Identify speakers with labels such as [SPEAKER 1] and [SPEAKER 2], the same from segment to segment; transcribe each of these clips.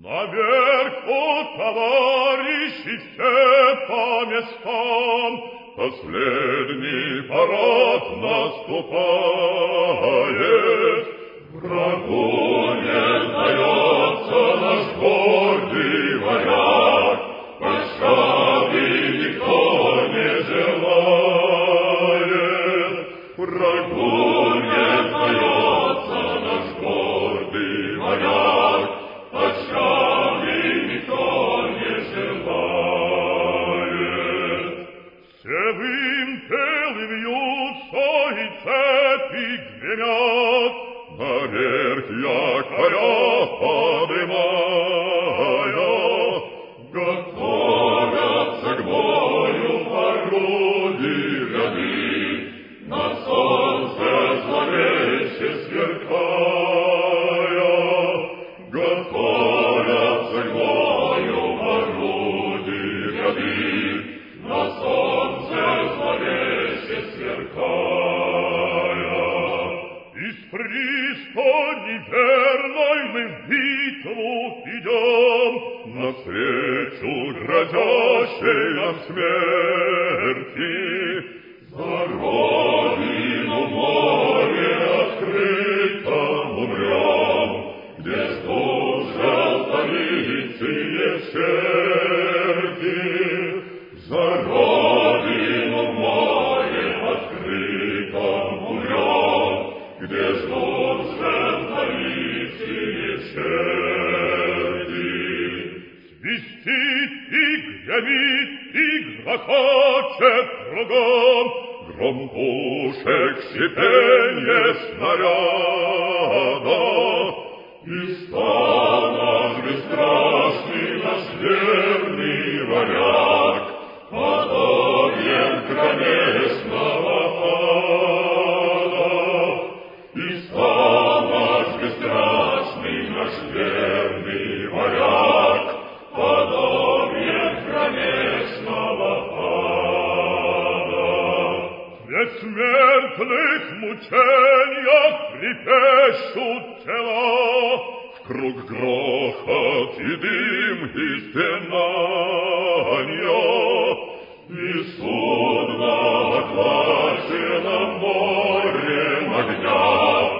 [SPEAKER 1] Наверху товарищи все по местам, последний парад наступает. Врагу не сдается наш гордый варяг, пощады никто не желает. Врагу не сдается наш гордый варяг, пощады никто не желает. Все вымпелы вьются и цепи гремят, наверх якоря подымая, готовятся к бою орудий ряды, на солнце зловеще сверкая. Готовятся к бою орудий ряды, на солнце зловеще сверкая. Из пристани верной мы в битву идем, навстречу грозящей нам смерти. За родину море открытом умрем, где ждут желтолицые черти. За родину море открытом умрем, где ждут желтолицые черти. Свистит и гремит и грохочет кругом, гром пушек, шипенье снаряда. И стал наш бесстрашный, наш верный варяг подобием кромешного ада. И стал наш бесстрашный, наш верный варяг подобием кромешного ада. В бессмертных мучениях трепещут тела, вкруг грохот и дым и стенанья, и судно оплачено морем огня.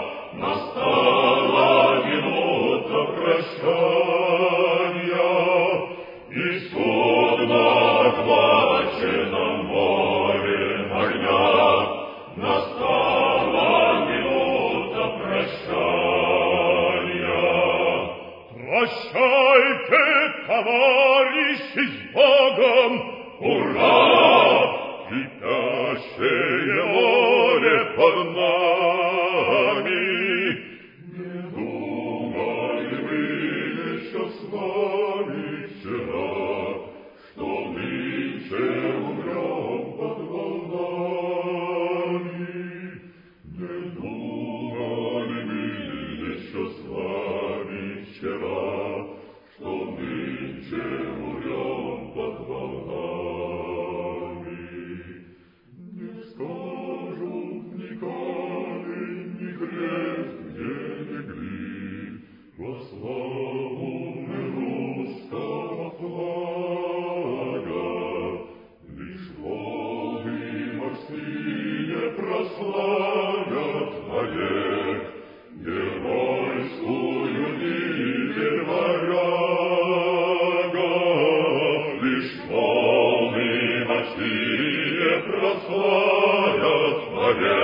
[SPEAKER 1] Настала минута прощания, и судно оплачено морем огня. Настала минута прощания. Прощайте, товарищи, с Богом! Ура! Кипящее море под нами. Не думали вы еще с нами вчера, что нынче умрем под волнами? Не думали мы еще с вами вчера, что нынче умрем под волнами? Не скажут ни камень, ни крест, где легли, во славу мы русского флага. Лишь волны морские прославят навек геройскую гибель варяга. Лишь волны морские прославят навек